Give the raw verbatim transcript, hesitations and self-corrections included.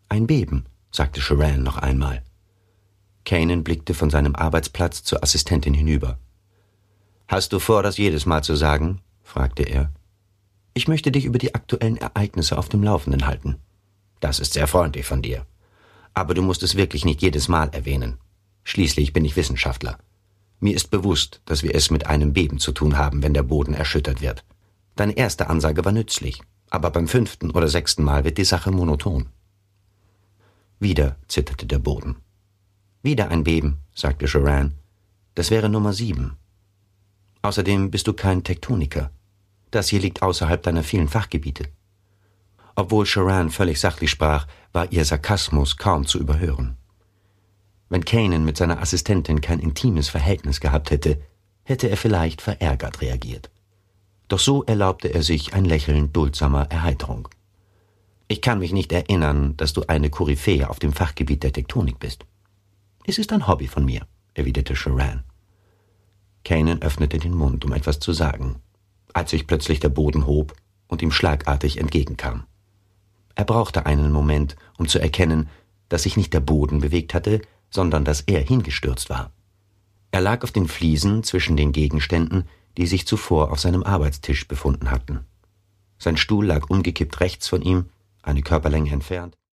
Ein Beben, sagte Sharan noch einmal. Kanan blickte von seinem Arbeitsplatz zur Assistentin hinüber. »Hast du vor, das jedes Mal zu sagen?« fragte er. »Ich möchte dich über die aktuellen Ereignisse auf dem Laufenden halten.« »Das ist sehr freundlich von dir. Aber du musst es wirklich nicht jedes Mal erwähnen. Schließlich bin ich Wissenschaftler. Mir ist bewusst, dass wir es mit einem Beben zu tun haben, wenn der Boden erschüttert wird. Deine erste Ansage war nützlich, aber beim fünften oder sechsten Mal wird die Sache monoton.« Wieder zitterte der Boden. »Wieder ein Beben«, sagte Sharan. »Das wäre Nummer sieben. Außerdem bist du kein Tektoniker. Das hier liegt außerhalb deiner vielen Fachgebiete.« Obwohl Sharan völlig sachlich sprach, war ihr Sarkasmus kaum zu überhören. Wenn Kanan mit seiner Assistentin kein intimes Verhältnis gehabt hätte, hätte er vielleicht verärgert reagiert. Doch so erlaubte er sich ein Lächeln duldsamer Erheiterung. »Ich kann mich nicht erinnern, dass du eine Koryphäe auf dem Fachgebiet der Tektonik bist.« »Es ist ein Hobby von mir«, erwiderte Sharan. Kanan öffnete den Mund, um etwas zu sagen, als sich plötzlich der Boden hob und ihm schlagartig entgegenkam. Er brauchte einen Moment, um zu erkennen, dass sich nicht der Boden bewegt hatte, sondern dass er hingestürzt war. Er lag auf den Fliesen zwischen den Gegenständen, die sich zuvor auf seinem Arbeitstisch befunden hatten. Sein Stuhl lag umgekippt rechts von ihm, eine Körperlänge entfernt.